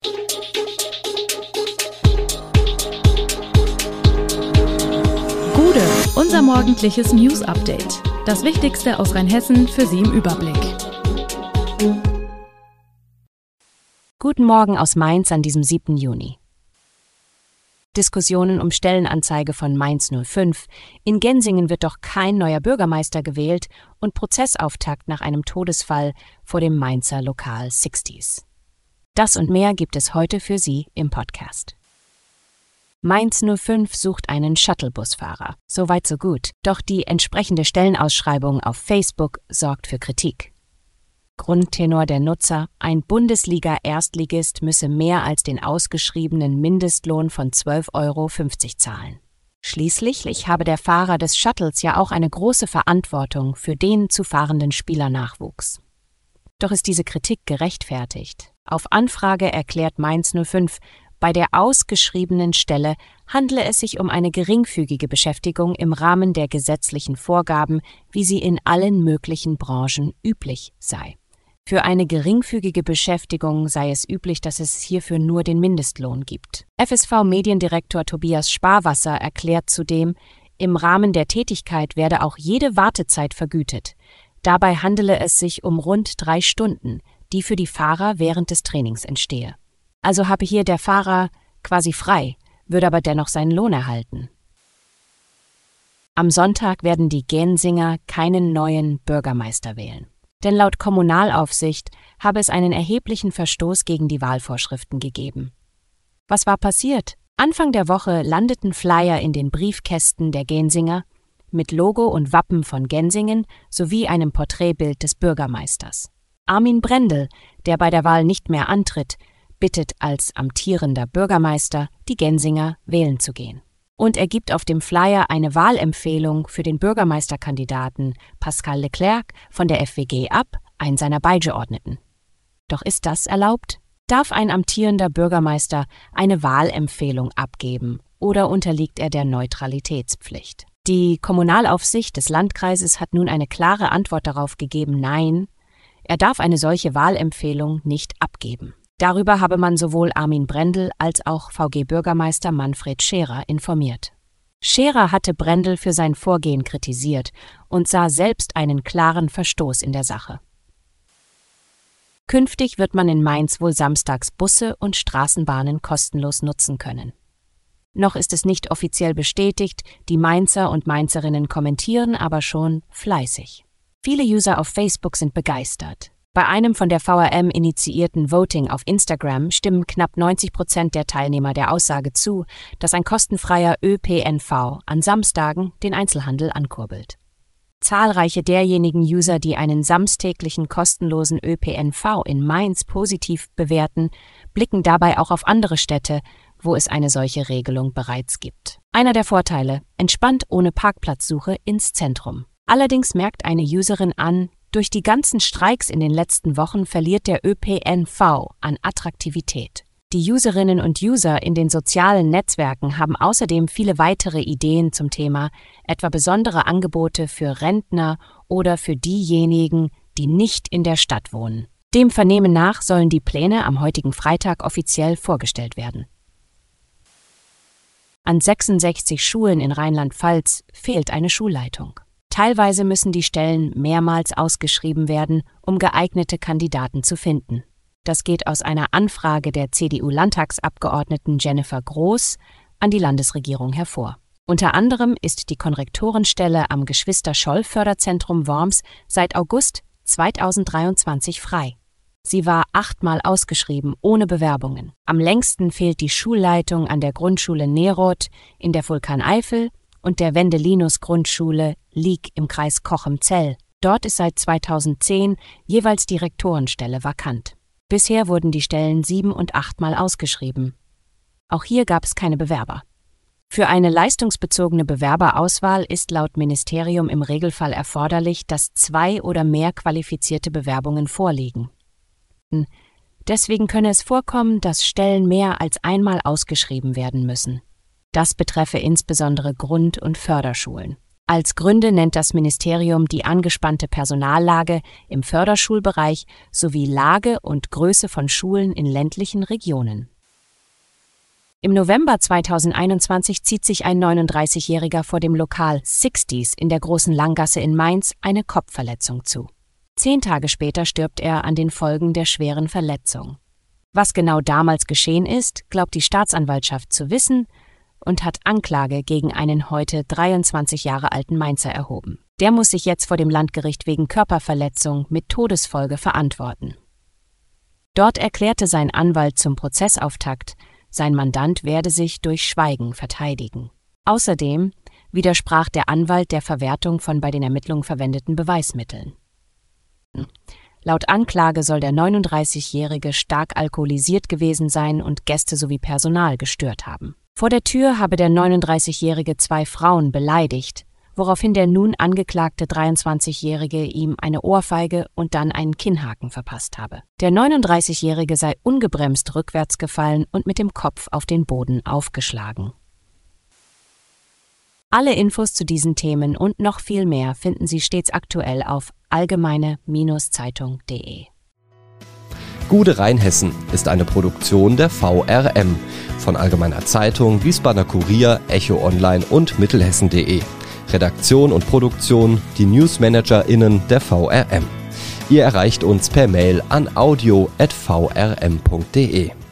Gude, unser morgendliches News-Update. Das Wichtigste aus Rheinhessen für Sie im Überblick. Guten Morgen aus Mainz an diesem 7. Juni. Diskussionen um Stellenanzeige von Mainz 05. In Gensingen wird doch kein neuer Bürgermeister gewählt und Prozessauftakt nach einem Todesfall vor dem Mainzer Lokal 60s. Das und mehr gibt es heute für Sie im Podcast. Mainz 05 sucht einen Shuttlebusfahrer. Soweit so gut. Doch die entsprechende Stellenausschreibung auf Facebook sorgt für Kritik. Grundtenor der Nutzer: Ein Bundesliga-Erstligist müsse mehr als den ausgeschriebenen Mindestlohn von 12,50 € zahlen. Schließlich habe der Fahrer des Shuttles ja auch eine große Verantwortung für den zu fahrenden Spielernachwuchs. Doch ist diese Kritik gerechtfertigt? Auf Anfrage erklärt Mainz 05, bei der ausgeschriebenen Stelle handle es sich um eine geringfügige Beschäftigung im Rahmen der gesetzlichen Vorgaben, wie sie in allen möglichen Branchen üblich sei. Für eine geringfügige Beschäftigung sei es üblich, dass es hierfür nur den Mindestlohn gibt. FSV-Mediendirektor Tobias Sparwasser erklärt zudem, im Rahmen der Tätigkeit werde auch jede Wartezeit vergütet. Dabei handele es sich um rund 3 Stunden, die für die Fahrer während des Trainings entstehe. Also habe hier der Fahrer quasi frei, würde aber dennoch seinen Lohn erhalten. Am Sonntag werden die Gensinger keinen neuen Bürgermeister wählen. Denn laut Kommunalaufsicht habe es einen erheblichen Verstoß gegen die Wahlvorschriften gegeben. Was war passiert? Anfang der Woche landeten Flyer in den Briefkästen der Gensinger mit Logo und Wappen von Gensingen sowie einem Porträtbild des Bürgermeisters. Armin Brendel, der bei der Wahl nicht mehr antritt, bittet als amtierender Bürgermeister, die Gensinger wählen zu gehen. Und er gibt auf dem Flyer eine Wahlempfehlung für den Bürgermeisterkandidaten Pascal Leclerc von der FWG ab, einen seiner Beigeordneten. Doch ist das erlaubt? Darf ein amtierender Bürgermeister eine Wahlempfehlung abgeben oder unterliegt er der Neutralitätspflicht? Die Kommunalaufsicht des Landkreises hat nun eine klare Antwort darauf gegeben: Nein, er darf eine solche Wahlempfehlung nicht abgeben. Darüber habe man sowohl Armin Brendel als auch VG-Bürgermeister Manfred Scherer informiert. Scherer hatte Brendel für sein Vorgehen kritisiert und sah selbst einen klaren Verstoß in der Sache. Künftig wird man in Mainz wohl samstags Busse und Straßenbahnen kostenlos nutzen können. Noch ist es nicht offiziell bestätigt, die Mainzer und Mainzerinnen kommentieren aber schon fleißig. Viele User auf Facebook sind begeistert. Bei einem von der VRM initiierten Voting auf Instagram stimmen knapp 90% der Teilnehmer der Aussage zu, dass ein kostenfreier ÖPNV an Samstagen den Einzelhandel ankurbelt. Zahlreiche derjenigen User, die einen samstäglichen kostenlosen ÖPNV in Mainz positiv bewerten, blicken dabei auch auf andere Städte, wo es eine solche Regelung bereits gibt. Einer der Vorteile: entspannt ohne Parkplatzsuche ins Zentrum. Allerdings merkt eine Userin an, durch die ganzen Streiks in den letzten Wochen verliert der ÖPNV an Attraktivität. Die Userinnen und User in den sozialen Netzwerken haben außerdem viele weitere Ideen zum Thema, etwa besondere Angebote für Rentner oder für diejenigen, die nicht in der Stadt wohnen. Dem Vernehmen nach sollen die Pläne am heutigen Freitag offiziell vorgestellt werden. An 66 Schulen in Rheinland-Pfalz fehlt eine Schulleitung. Teilweise müssen die Stellen mehrmals ausgeschrieben werden, um geeignete Kandidaten zu finden. Das geht aus einer Anfrage der CDU-Landtagsabgeordneten Jennifer Groß an die Landesregierung hervor. Unter anderem ist die Konrektorenstelle am Geschwister-Scholl-Förderzentrum Worms seit August 2023 frei. Sie war 8-mal ausgeschrieben, ohne Bewerbungen. Am längsten fehlt die Schulleitung an der Grundschule Neroth in der Vulkaneifel und der Wendelinus-Grundschule Lieg im Kreis Cochem-Zell. Dort ist seit 2010 jeweils die Rektorenstelle vakant. Bisher wurden die Stellen 7- und 8-mal ausgeschrieben. Auch hier gab es keine Bewerber. Für eine leistungsbezogene Bewerberauswahl ist laut Ministerium im Regelfall erforderlich, dass 2 oder mehr qualifizierte Bewerbungen vorliegen. Deswegen könne es vorkommen, dass Stellen mehr als einmal ausgeschrieben werden müssen. Das betreffe insbesondere Grund- und Förderschulen. Als Gründe nennt das Ministerium die angespannte Personallage im Förderschulbereich sowie Lage und Größe von Schulen in ländlichen Regionen. Im November 2021 zieht sich ein 39-Jähriger vor dem Lokal 60s in der Großen Langgasse in Mainz eine Kopfverletzung zu. 10 Tage später stirbt er an den Folgen der schweren Verletzung. Was genau damals geschehen ist, glaubt die Staatsanwaltschaft zu wissen und hat Anklage gegen einen heute 23 Jahre alten Mainzer erhoben. Der muss sich jetzt vor dem Landgericht wegen Körperverletzung mit Todesfolge verantworten. Dort erklärte sein Anwalt zum Prozessauftakt, sein Mandant werde sich durch Schweigen verteidigen. Außerdem widersprach der Anwalt der Verwertung von bei den Ermittlungen verwendeten Beweismitteln. Laut Anklage soll der 39-Jährige stark alkoholisiert gewesen sein und Gäste sowie Personal gestört haben. Vor der Tür habe der 39-Jährige 2 Frauen beleidigt, woraufhin der nun angeklagte 23-Jährige ihm eine Ohrfeige und dann einen Kinnhaken verpasst habe. Der 39-Jährige sei ungebremst rückwärts gefallen und mit dem Kopf auf den Boden aufgeschlagen. Alle Infos zu diesen Themen und noch viel mehr finden Sie stets aktuell auf allgemeine-zeitung.de. Gude Rheinhessen ist eine Produktion der VRM von Allgemeiner Zeitung, Wiesbadener Kurier, Echo Online und Mittelhessen.de. Redaktion und Produktion die NewsmanagerInnen der VRM. Ihr erreicht uns per Mail an audio@vrm.de.